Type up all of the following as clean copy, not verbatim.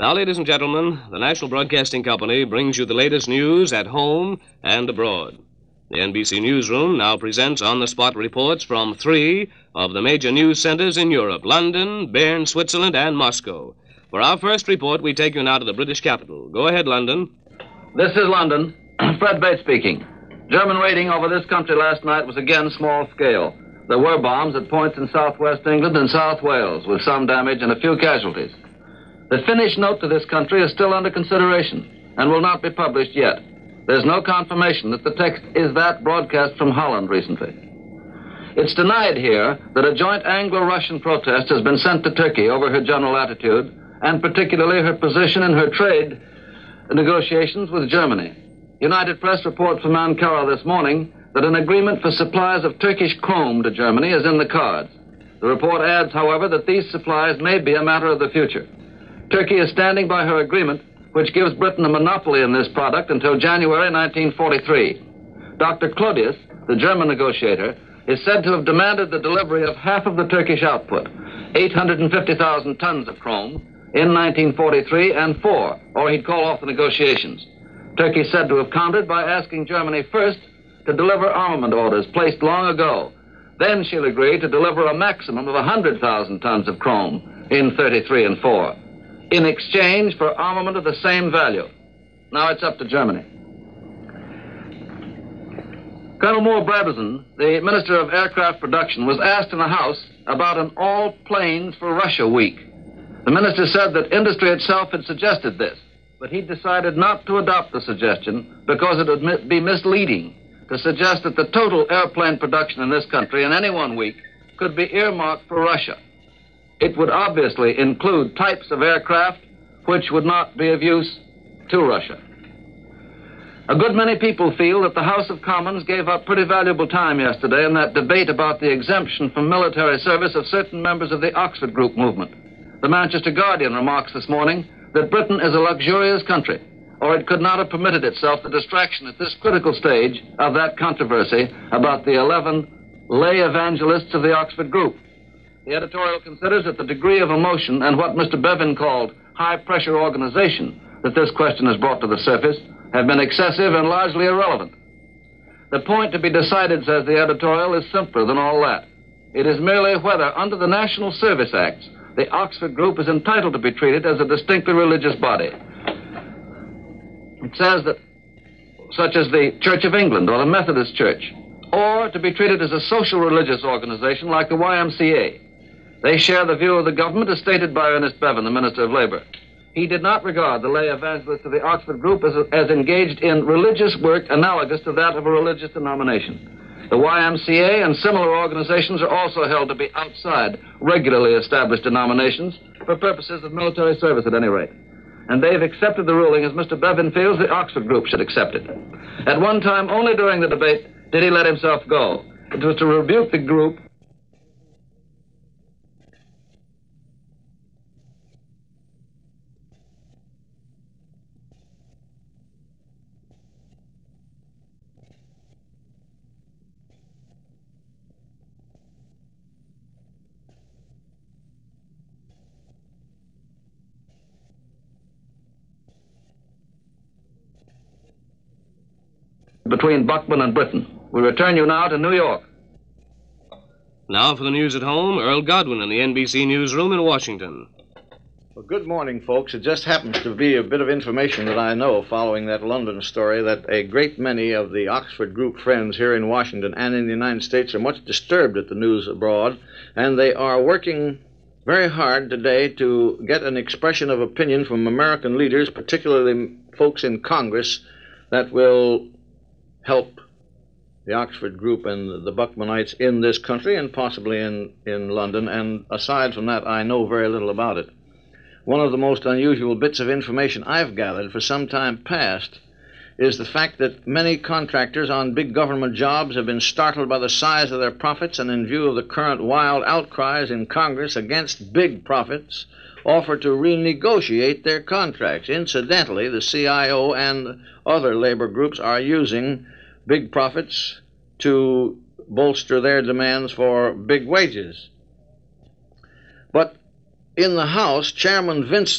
Now, ladies and gentlemen, the National Broadcasting Company brings you the latest news at home and abroad. The NBC Newsroom now presents on-the-spot reports from 3 of the major news centers in Europe: London, Bern, Switzerland, and Moscow. For our first report, we take you now to the British capital. Go ahead, London. This is London. Fred Bates speaking. German raiding over this country last night was again small scale. There were bombs at points in southwest England and South Wales, with some damage and a few casualties. The Finnish note to this country is still under consideration and will not be published yet. There's no confirmation that the text is that broadcast from Holland recently. It's denied here that a joint Anglo-Russian protest has been sent to Turkey over her general attitude, and particularly her position in her trade negotiations with Germany. United Press reports from Ankara this morning that an agreement for supplies of Turkish chrome to Germany is in the cards. The report adds, however, that these supplies may be a matter of the future. Turkey is standing by her agreement, which gives Britain a monopoly in this product until January 1943. Dr. Claudius, the German negotiator, is said to have demanded the delivery of half of the Turkish output, 850,000 tons of chrome, in 1943 and 4, or he'd call off the negotiations. Turkey is said to have countered by asking Germany first to deliver armament orders placed long ago. Then she'll agree to deliver a maximum of 100,000 tons of chrome in 33 and 4, in exchange for armament of the same value. Now it's up to Germany. Colonel Moore Brabazon, the Minister of Aircraft Production, was asked in the House about an all-planes for Russia week. The minister said that industry itself had suggested this, but he decided not to adopt the suggestion because it would be misleading to suggest that the total airplane production in this country in any one week could be earmarked for Russia. It would obviously include types of aircraft which would not be of use to Russia. A good many people feel that the House of Commons gave up pretty valuable time yesterday in that debate about the exemption from military service of certain members of the Oxford Group movement. The Manchester Guardian remarks this morning that Britain is a luxurious country, or it could not have permitted itself the distraction at this critical stage of that controversy about the 11 lay evangelists of the Oxford Group. The editorial considers that the degree of emotion and what Mr. Bevin called high-pressure organization that this question has brought to the surface have been excessive and largely irrelevant. The point to be decided, says the editorial, is simpler than all that. It is merely whether, under the National Service Acts, the Oxford Group is entitled to be treated as a distinctly religious body. It says that, such as the Church of England or the Methodist Church, or to be treated as a social religious organization like the YMCA. They share the view of the government as stated by Ernest Bevin, the Minister of Labor. He did not regard the lay evangelists of the Oxford Group as engaged in religious work analogous to that of a religious denomination. The YMCA and similar organizations are also held to be outside regularly established denominations for purposes of military service at any rate. And they've accepted the ruling as Mr. Bevin feels the Oxford Group should accept it. At one time, only during the debate, did he let himself go. It was to rebuke the group between Buckman and Britain. We return you now to New York. Now for the news at home, Earl Godwin in the NBC Newsroom in Washington. Well, good morning, folks. It just happens to be a bit of information that I know following that London story that a great many of the Oxford Group friends here in Washington and in the United States are much disturbed at the news abroad, and they are working very hard today to get an expression of opinion from American leaders, particularly folks in Congress, that will help the Oxford Group and the Buckmanites in this country and possibly in London. And aside from that, I know very little about it. One of the most unusual bits of information I've gathered for some time past is the fact that many contractors on big government jobs have been startled by the size of their profits, and in view of the current wild outcries in Congress against big profits, offer to renegotiate their contracts. Incidentally, the CIO and other labor groups are using big profits to bolster their demands for big wages. But in the House, Chairman Vinson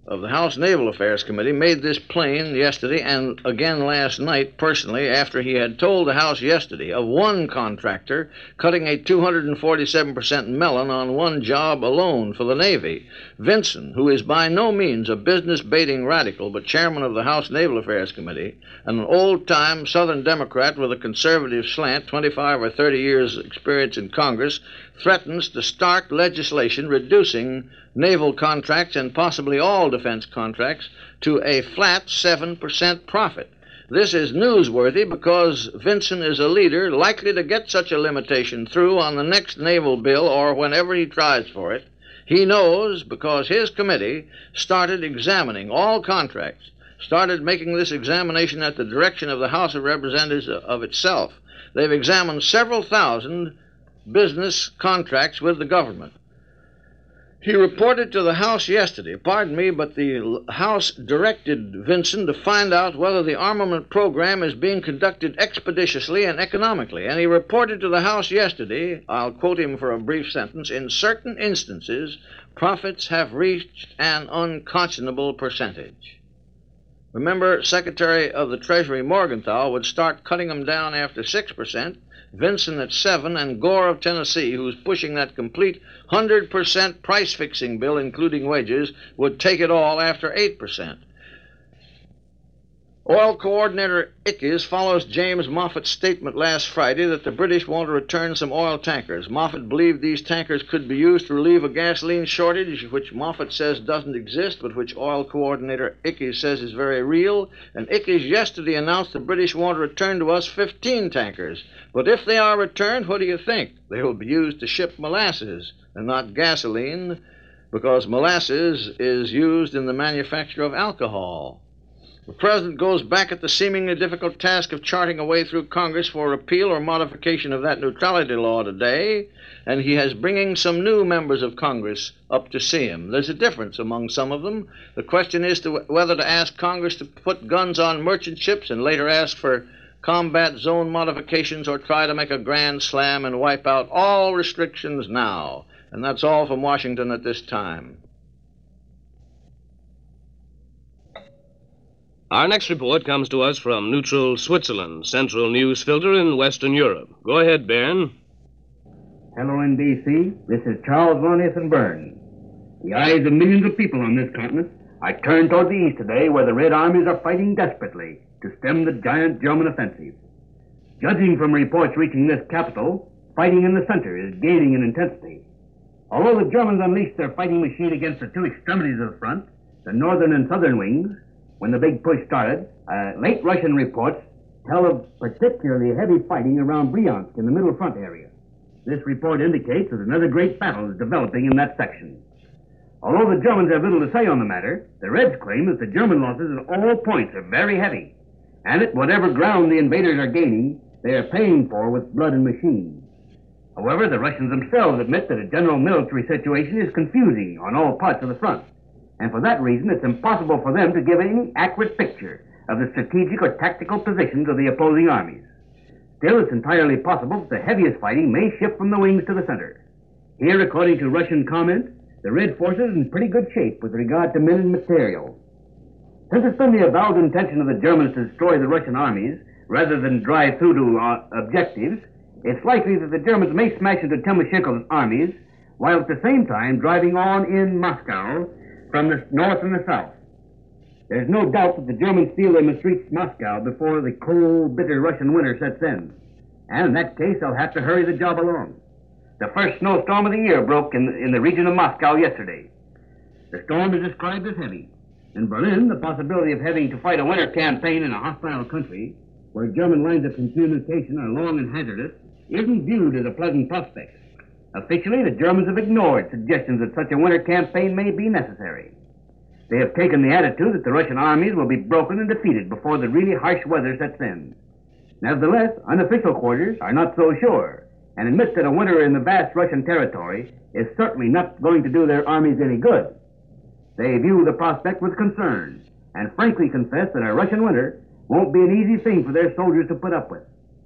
of the House Naval Affairs Committee made this plain yesterday and again last night personally after he had told the House yesterday of one contractor cutting a 247% melon on one job alone for the Navy. Vinson, who is by no means a business-baiting radical but chairman of the House Naval Affairs Committee and an old-time Southern Democrat with a conservative slant, 25 or 30 years' experience in Congress, threatens to start legislation reducing naval contracts and possibly all defense contracts to a flat 7% profit. This is newsworthy because Vinson is a leader likely to get such a limitation through on the next naval bill or whenever he tries for it. He knows because his committee started examining all contracts, started making this examination at the direction of the House of Representatives of itself. They've examined several thousand business contracts with the government. He reported to the House yesterday, but the House directed Vinson to find out whether the armament program is being conducted expeditiously and economically. And he reported to the House yesterday, I'll quote him for a brief sentence, in certain instances, profits have reached an unconscionable percentage. Remember, Secretary of the Treasury Morgenthau would start cutting them down after 6%, Vinson at 7%, and Gore of Tennessee, who's pushing that complete 100% price-fixing bill, including wages, would take it all after 8%. Oil Coordinator Ickes follows James Moffat's statement last Friday that the British want to return some oil tankers. Moffat believed these tankers could be used to relieve a gasoline shortage, which Moffat says doesn't exist, but which Oil Coordinator Ickes says is very real. And Ickes yesterday announced the British want to return to us 15 tankers. But if they are returned, what do you think? They will be used to ship molasses and not gasoline, because molasses is used in the manufacture of alcohol. The President goes back at the seemingly difficult task of charting a way through Congress for repeal or modification of that neutrality law today, and he has bringing some new members of Congress up to see him. There's a difference among some of them. The question is whether to ask Congress to put guns on merchant ships and later ask for combat zone modifications or try to make a grand slam and wipe out all restrictions now. And that's all from Washington at this time. Our next report comes to us from neutral Switzerland, central news filter in Western Europe. Go ahead, Bairn. Hello, NBC. This is Charles von Essen-Byrne. The eyes of millions of people on this continent are turned toward the east today, where the Red Armies are fighting desperately to stem the giant German offensive. Judging from reports reaching this capital, fighting in the center is gaining in intensity. Although the Germans unleashed their fighting machine against the two extremities of the front, the northern and southern wings, when the big push started, late Russian reports tell of particularly heavy fighting around Bryansk in the middle front area. This report indicates that another great battle is developing in that section. Although the Germans have little to say on the matter, the Reds claim that the German losses at all points are very heavy, and at whatever ground the invaders are gaining, they are paying for with blood and machine. However, the Russians themselves admit that a general military situation is confusing on all parts of the front. And for that reason, it's impossible for them to give any accurate picture of the strategic or tactical positions of the opposing armies. Still, it's entirely possible that the heaviest fighting may shift from the wings to the center. Here, according to Russian comment, the Red forces are in pretty good shape with regard to men and material. Since it's been the avowed intention of the Germans to destroy the Russian armies, rather than drive through to objectives, it's likely that the Germans may smash into Timoshenko's armies, while at the same time driving on in Moscow from the north and the south. There's no doubt that the Germans feel they must reach Moscow before the cold, bitter Russian winter sets in. And in that case, they'll have to hurry the job along. The first snowstorm of the year broke in the region of Moscow yesterday. The storm is described as heavy. In Berlin, the possibility of having to fight a winter campaign in a hostile country, where German lines of communication are long and hazardous, isn't viewed as a pleasant prospect. Officially, the Germans have ignored suggestions that such a winter campaign may be necessary. They have taken the attitude that the Russian armies will be broken and defeated before the really harsh weather sets in. Nevertheless, unofficial quarters are not so sure, and admit that a winter in the vast Russian territory is certainly not going to do their armies any good. They view the prospect with concern, and frankly confess that a Russian winter won't be an easy thing for their soldiers to put up with.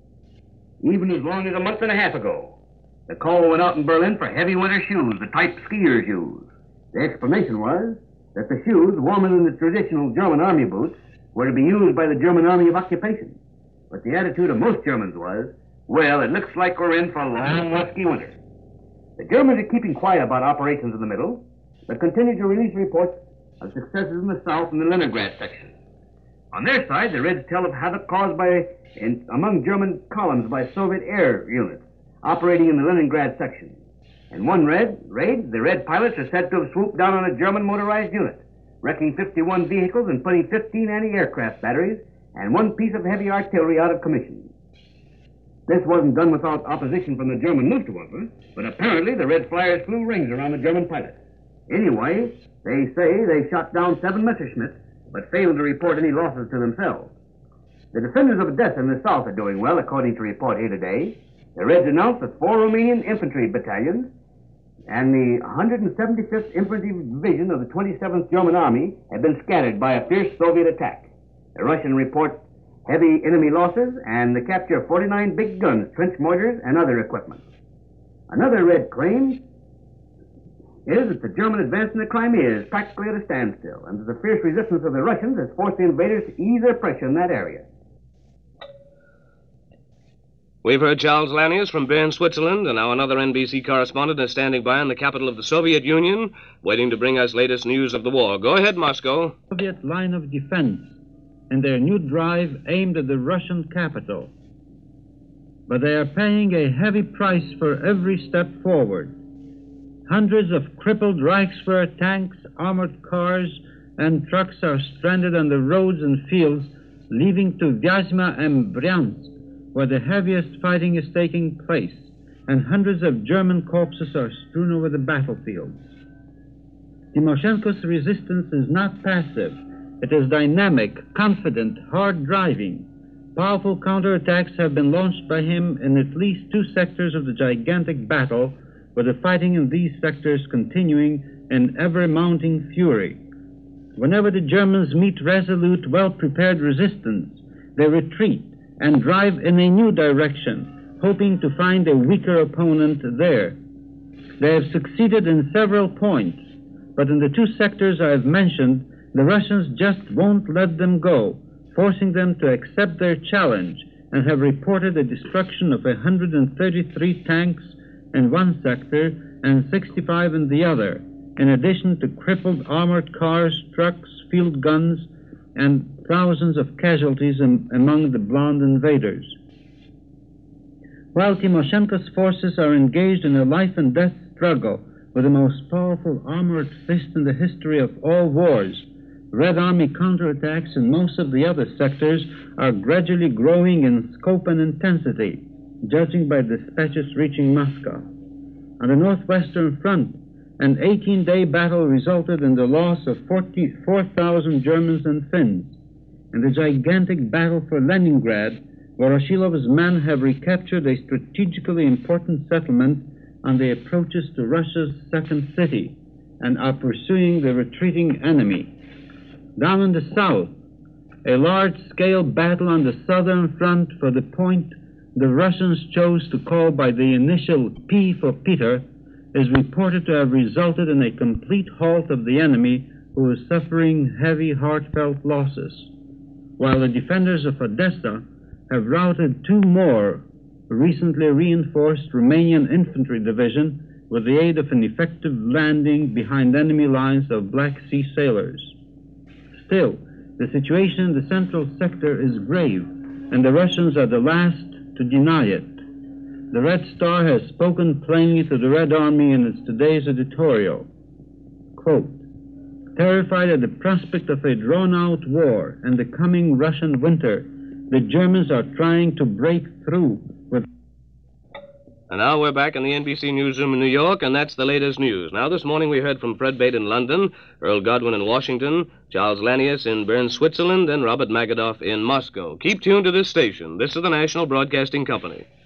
Even as long as a month and a half ago, the call went out in Berlin for heavy winter shoes, the type skiers use. The explanation was that the shoes, warmer than the traditional German army boots, were to be used by the German army of occupation. But the attitude of most Germans was, well, it looks like we're in for a long, musky winter. The Germans are keeping quiet about operations in the middle, but continue to release reports of successes in the south and the Leningrad section. On their side, the Reds tell of havoc caused among German columns by Soviet air units operating in the Leningrad section. In one raid, the Red pilots are said to have swooped down on a German motorized unit, wrecking 51 vehicles and putting 15 anti-aircraft batteries and one piece of heavy artillery out of commission. This wasn't done without opposition from the German Luftwaffe, but apparently the Red flyers flew rings around the German pilots. Anyway, they say they shot down 7 Messerschmitts, but failed to report any losses to themselves. The defenders of Odessa in the south are doing well, according to report here today. The Reds announced that 4 Romanian infantry battalions and the 175th Infantry Division of the 27th German Army have been scattered by a fierce Soviet attack. The Russian report heavy enemy losses and the capture of 49 big guns, trench mortars, and other equipment. Another Red claim is that the German advance in the Crimea is practically at a standstill, and that the fierce resistance of the Russians has forced the invaders to ease their pressure in that area. We've heard Charles Lanius from Bern, Switzerland, and now another NBC correspondent is standing by in the capital of the Soviet Union, waiting to bring us latest news of the war. Go ahead, Moscow. Soviet line of defense and their new drive aimed at the Russian capital. But they are paying a heavy price for every step forward. Hundreds of crippled Reichswehr tanks, armored cars, and trucks are stranded on the roads and fields, leading to Vyazma and Bryansk, where the heaviest fighting is taking place, and hundreds of German corpses are strewn over the battlefields. Timoshenko's resistance is not passive. It is dynamic, confident, hard-driving. Powerful counterattacks have been launched by him in at least 2 sectors of the gigantic battle, with the fighting in these sectors continuing in ever-mounting fury. Whenever the Germans meet resolute, well-prepared resistance, they retreat and drive in a new direction, hoping to find a weaker opponent there. They have succeeded in several points, but in the 2 sectors I have mentioned, the Russians just won't let them go, forcing them to accept their challenge, and have reported a destruction of 133 tanks in one sector and 65 in the other, in addition to crippled armored cars, trucks, field guns, and thousands of casualties among the blonde invaders. While Timoshenko's forces are engaged in a life-and-death struggle with the most powerful armored fist in the history of all wars, Red Army counterattacks in most of the other sectors are gradually growing in scope and intensity, judging by dispatches reaching Moscow. On the northwestern front, an 18-day battle resulted in the loss of 44,000 Germans and Finns. In the gigantic battle for Leningrad, Voroshilov's men have recaptured a strategically important settlement on the approaches to Russia's second city and are pursuing the retreating enemy. Down in the south, a large-scale battle on the southern front for the point the Russians chose to call by the initial P for Peter is reported to have resulted in a complete halt of the enemy, who is suffering heavy, heartfelt losses, while the defenders of Odessa have routed 2 more recently reinforced Romanian infantry division with the aid of an effective landing behind enemy lines of Black Sea sailors. Still, the situation in the central sector is grave, and the Russians are the last to deny it. The Red Star has spoken plainly to the Red Army in its today's editorial. Quote, "Terrified at the prospect of a drawn-out war and the coming Russian winter, the Germans are trying to break through with..." And now we're back in the NBC newsroom in New York, and that's the latest news. Now, this morning we heard from Fred Bate in London, Earl Godwin in Washington, Charles Lanius in Bern, Switzerland, and Robert Magadoff in Moscow. Keep tuned to this station. This is the National Broadcasting Company.